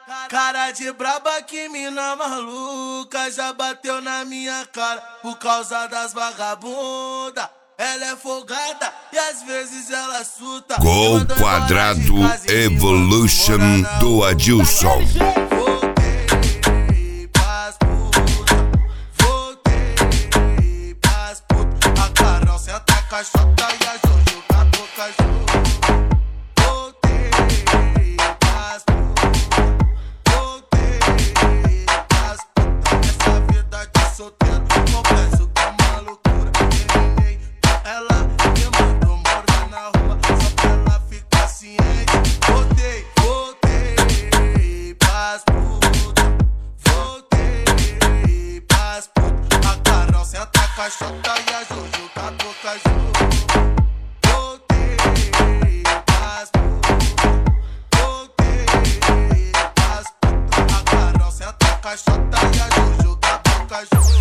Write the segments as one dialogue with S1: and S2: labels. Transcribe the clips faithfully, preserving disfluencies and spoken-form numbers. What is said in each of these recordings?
S1: Cara de braba, que mina maluca, já bateu na minha cara por causa das vagabunda. Ela é folgada e às vezes ela suta.
S2: Gol Quadrado Evolution do Adilson.
S1: Voltei pras puta, voltei pras puta. A Carol senta a caixota e a Jojo tá boca junto. Voltei pras puta, voltei pras puta. Essa vida de solteiro, confesso que é uma loucura. Ela me mandou morar na rua só pra ela ficar ciente. Voltei, voltei pras puta, voltei pras puta. A Carol senta a caixota e a Jojo tá boca junto. Voltei pras puta, voltei pras puta. A Carol senta a caixota e a Jojo tá boca junto.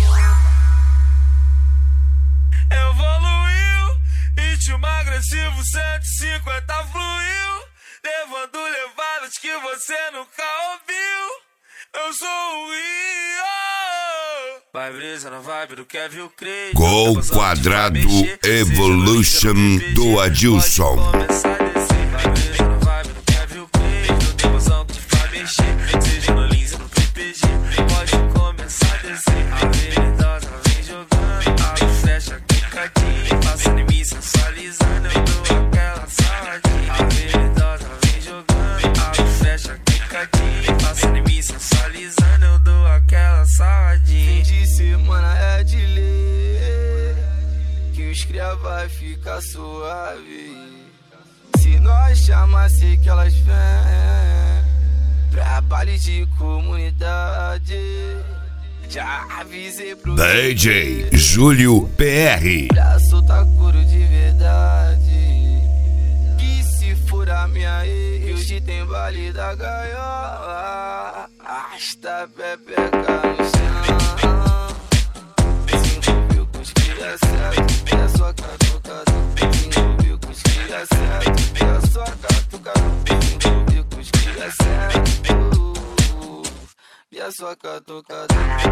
S3: Evoluiu, ritmo agressivo, cento e cinquenta fluiu, levando levadas que você nunca ouviu. Eu sou o Rio. Vai brisa na vibe do Kevin Craig.
S2: Gol Quadrado Evolution do Adilson.
S3: Vai brisa na vibe do Kevin Craig. Eu tenho emoção que te faz mexer. Seja no Lins ou no P P G, pode começar a descer. A veridosa vem jogando, abre, fecha, quicadinho, passando em mim, sensualizando. Eu dou aquela saladinha. A veridosa vem jogando, abre, fecha, quicadinho, passando em mim, sensualizando. Eu dou aquela saladinha.
S4: Fim de semana é de lei, que os cria vai ficar suave. Se nós chamar, sei que elas vêm pra baile de comunidade. Já avisei pro
S2: D J Júlio P R.
S4: pra soltar couro de verdade. Que se for a minha ex, hoje tem baile da gaiola. Arrasta pepeca no chão. Se envolveu com os cria certo, é só catucada. Se envolveu com os cria certo, é só catucada. Se envolveu com os cria certo, e é só catucada.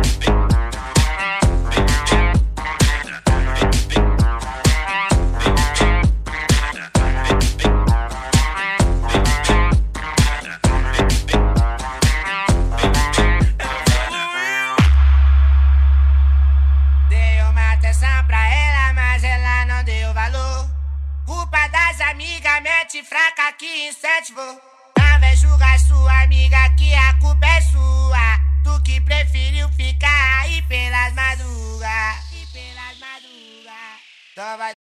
S5: Dei uma atenção pra ela, mas ela não deu valor. Culpa das amigas, mete fraca que incentivou. Não vem julgar sua amiga que a culpa é sua. Tu que preferiu ficar aí pelas madrugas. E pelas madrugas. Então vai